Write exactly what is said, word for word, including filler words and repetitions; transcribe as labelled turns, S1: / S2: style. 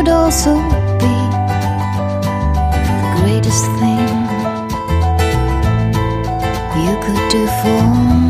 S1: would also be the greatest thing you could do for me.